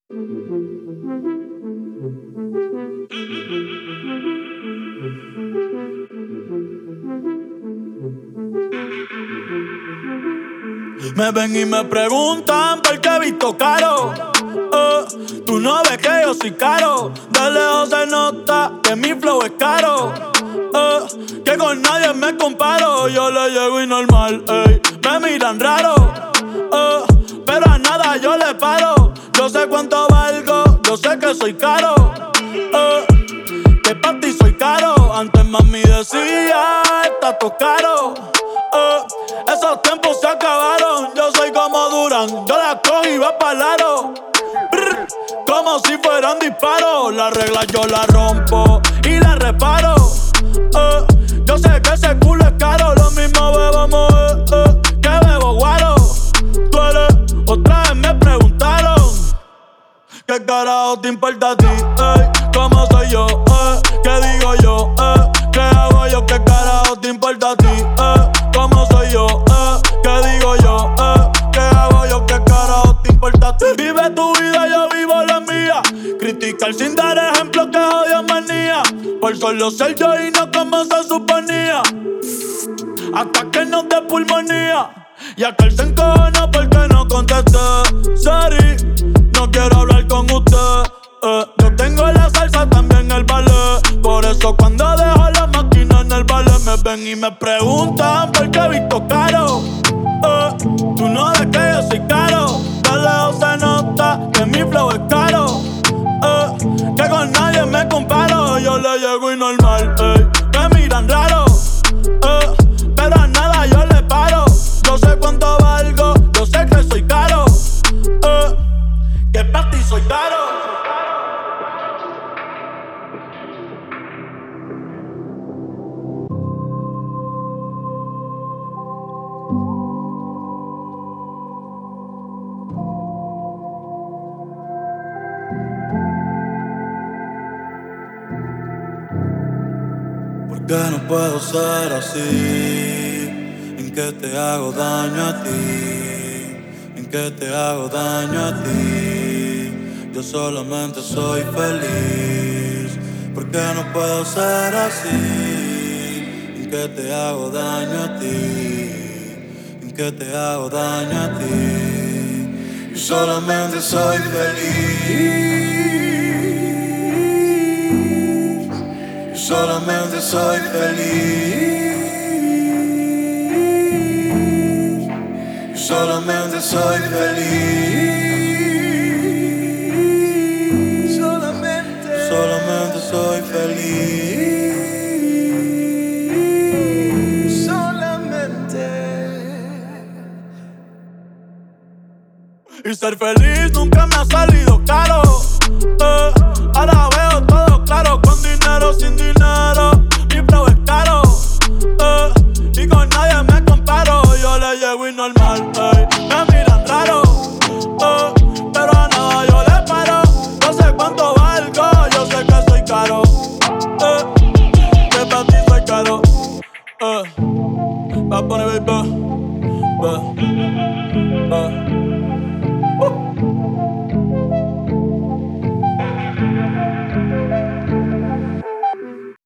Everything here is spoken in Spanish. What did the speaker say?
Me ven y me preguntan por qué he visto caro. Tú no ves que yo soy caro. De lejos se nota que mi flow es caro. Que con nadie me comparo. Yo le llego y normal, ey. Me miran raro. Pero a nada yo le paro. Yo sé cuánto valgo, yo sé que soy caro. Que pa' ti soy caro. Antes mami decía, está todo caro. Esos tiempos se acabaron. Yo soy como Durán, yo la cojo y va pa'l aro. Como si fueran disparos. Las reglas yo las rompo y las reparo. Yo sé que ese culo es caro. Lo mismo bebamos que bebo guaro. Tú eres, otra vez me preguntaron ¿qué carajo te importa a ti? ¿Cómo soy yo? ¿Qué digo yo? ¿Qué hago yo? ¿Qué carajo te importa a ti? ¿Cómo soy yo? ¿Qué digo yo? ¿Qué hago yo? ¿Qué carajo te importa a ti? Vive tu vida, yo vivo la mía. Criticar sin dar ejemplo que odio manía. Por solo ser yo y no como se suponía. Hasta que nos dé pulmonía. Y aquel se encojona porque no contesté. Sorry, no quiero hablar con usted. Yo tengo la salsa, también el ballet. Por eso cuando dejo la máquina en el ballet me ven y me preguntan por qué he visto caro. Tú no ves que yo soy caro. De lejos se nota que mi flow es caro. Que con nadie me comparo. Yo le llego y normal, ey. Me miran raro. Pero a nada yo le paro. Yo sé cuánto valgo, yo sé que soy caro. Que pa' ti soy caro. Que no puedo ser así, en que te hago daño a ti, en que te hago daño a ti. Yo solamente soy feliz, porque no puedo ser así, en que te hago daño a ti, en que te hago daño a ti. Yo solamente soy feliz. Solamente soy feliz. Solamente soy feliz. Solamente soy feliz. Solamente. Y ser feliz nunca me ha salido caro. Ahora veo todo claro, con dinero, sin dinero.